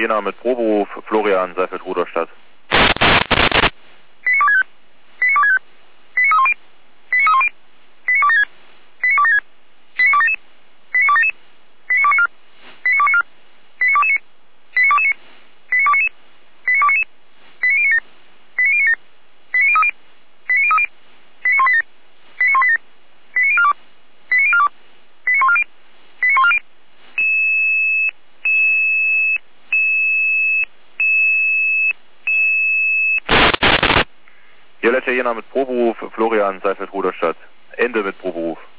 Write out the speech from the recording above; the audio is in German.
Jena mit Proberuf, Florian, Seifeld-Rudolstadt. Violette Jena mit Proberuf, Florian, Seifeld-Rudolstadt. Ende mit Proberuf.